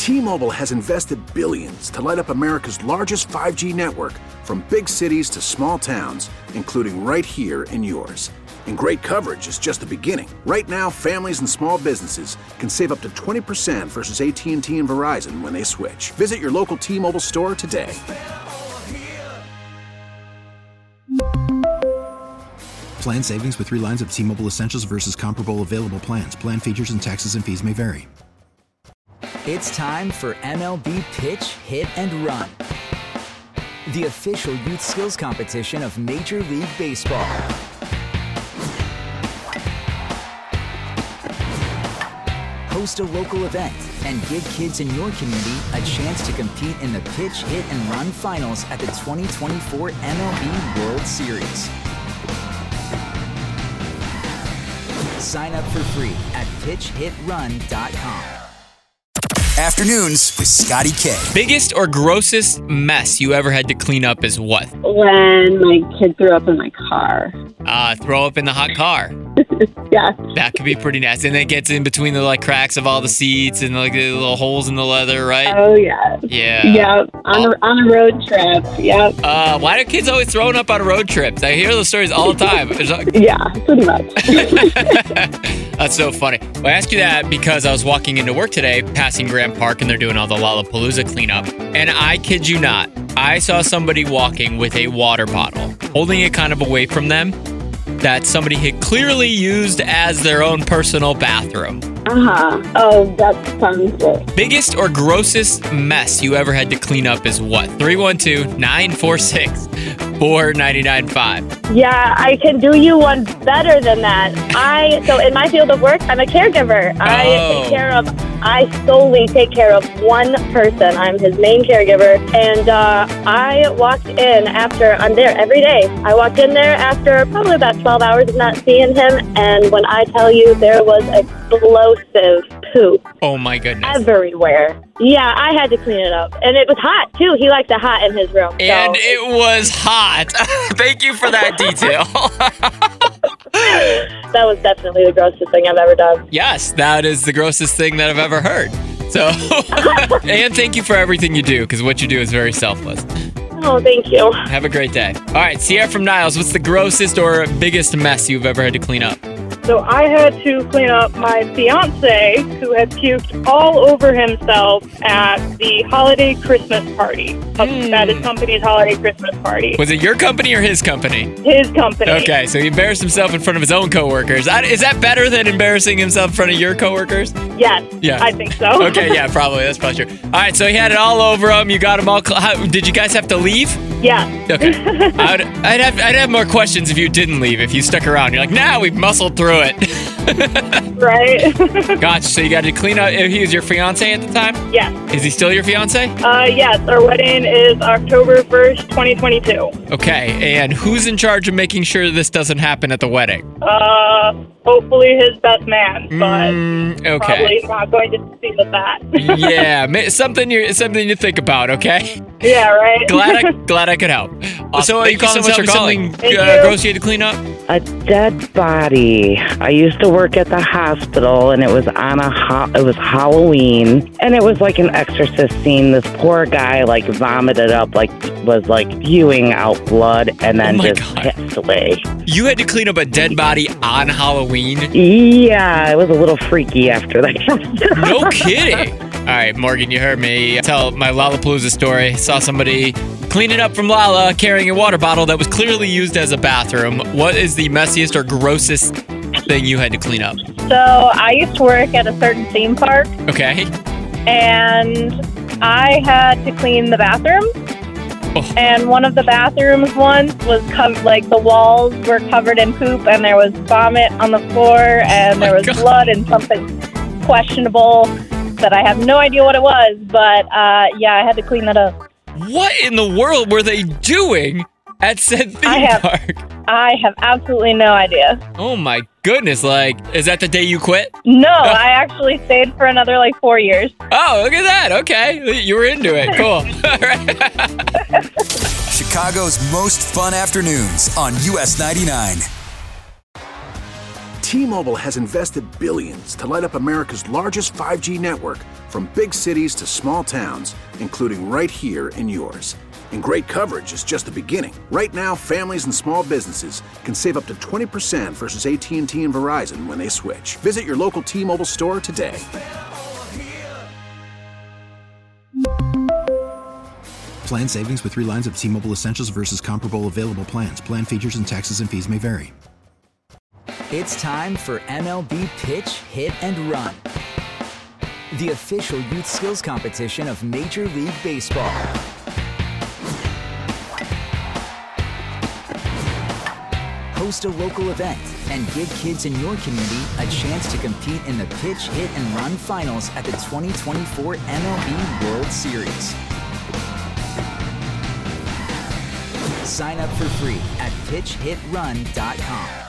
T-Mobile has invested billions to light up America's largest 5G network, from big cities to small towns, including right here in yours. And great coverage is just the beginning. Right now, families and small businesses can save up to 20% versus AT&T and Verizon when they switch. Visit your local T-Mobile store today. Plan savings with 3 lines of T-Mobile Essentials versus comparable available plans. Plan features and taxes and fees may vary. It's time for MLB Pitch, Hit, and Run, the official youth skills competition of Major League Baseball. Host a local event and give kids in your community a chance to compete in the Pitch, Hit, and Run finals at the 2024 MLB World Series. Sign up for free at pitchhitrun.com. Afternoons with Scotty K. Biggest or grossest mess you ever had to clean up is what? When my kid threw up in my car. Throw up in the hot car. Yeah. That could be pretty nasty. And it gets in between the cracks of all the seats and the little holes in the leather, right? Oh, yeah. Yeah. Yep. On a road trip. Yep. Why are kids always throwing up on road trips? I hear those stories all the time. Yeah, pretty much. That's so funny. Well, I ask you that because I was walking into work today, passing Grant Park, and they're doing all the Lollapalooza cleanup. And I kid you not, I saw somebody walking with a water bottle, holding it kind of away from them, that somebody had clearly used as their own personal bathroom. Oh, that sounds good. Biggest or grossest mess you ever had to clean up is what? 312-946-4995. Yeah, I can do you one better than that. So in my field of work, I'm a caregiver. I solely take care of one person. I'm his main caregiver. And I walked in after, I'm there every day. I walked in there after probably about 12 hours of not seeing him. And when I tell you there was explosive poop. Oh my goodness. Everywhere. Yeah, I had to clean it up. And it was hot, too. He likes it hot in his room. And it was hot. Thank you for that detail. That was definitely the grossest thing I've ever done. Yes, that is the grossest thing that I've ever heard. So, and thank you for everything you do, because what you do is very selfless. Oh, thank you. Have a great day. All right, Sierra from Niles, what's the grossest or biggest mess you've ever had to clean up? So I had to clean up my fiance, who had puked all over himself at the holiday Christmas party. At his company's holiday Christmas party. Was it your company or his company? His company. Okay, so he embarrassed himself in front of his own coworkers. Is that better than embarrassing himself in front of your coworkers? Yes. Yeah. I think so. Okay, yeah, probably. That's probably true. All right, so he had it all over him. You got him all. Did you guys have to leave? Yeah. Okay. I'd have more questions if you didn't leave. If you stuck around, you're like, nah, we muscled through it. Right. Gotcha. So you got to clean up. He was your fiance at the time? Yes. Is he still your fiance? Yes. Our wedding is October 1st, 2022. Okay. And who's in charge of making sure this doesn't happen at the wedding? Hopefully his best man, but okay. probably not going to see with that. Yeah, something you think about. Okay. Yeah. Right. Glad I could help. So Thank you so much for calling. Something gross you had to clean up? A dead body. I used to work at the hospital, and it was it was Halloween, and it was like an exorcist scene. This poor guy vomited up, was spewing out blood, and then passed away. You had to clean up a dead body on Halloween? Yeah, it was a little freaky after that. No kidding. All right, Morgan, you heard me tell my Lollapalooza story. Saw somebody cleaning up from Lolla carrying a water bottle that was clearly used as a bathroom. What is the messiest or grossest thing you had to clean up? So I used to work at a certain theme park. Okay. And I had to clean the bathrooms. Oh. And one of the bathrooms once was the walls were covered in poop, and there was vomit on the floor, and there was blood and something questionable that I have no idea what it was. But yeah, I had to clean that up. What in the world were they doing at said theme park? I have absolutely no idea. Oh my goodness, is that the day you quit? No, I actually stayed for another 4 years. Oh, look at that. Okay. You were into it. Cool. All right. Chicago's most fun afternoons on US 99. T-Mobile has invested billions to light up America's largest 5G network, from big cities to small towns, including right here in yours. And great coverage is just the beginning. Right now, families and small businesses can save up to 20% versus AT&T and Verizon when they switch. Visit your local T-Mobile store today. Plan savings with 3 lines of T-Mobile Essentials versus comparable available plans. Plan features and taxes and fees may vary. It's time for MLB Pitch, Hit, and Run, the official youth skills competition of Major League Baseball. Host a local event and give kids in your community a chance to compete in the Pitch, Hit, and Run finals at the 2024 MLB World Series. Sign up for free at pitchhitrun.com.